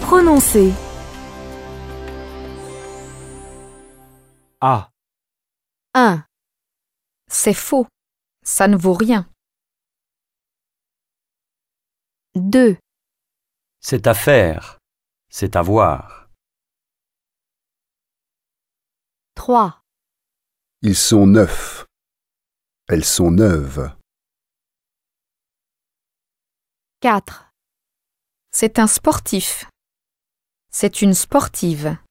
Prononcez. A. 1. C'est faux. Ça ne vaut rien. 2. C'est à faire. C'est à voir. 3. Ils sont neufs. Elles sont neuves. 4. C'est un sportif. C'est une sportive.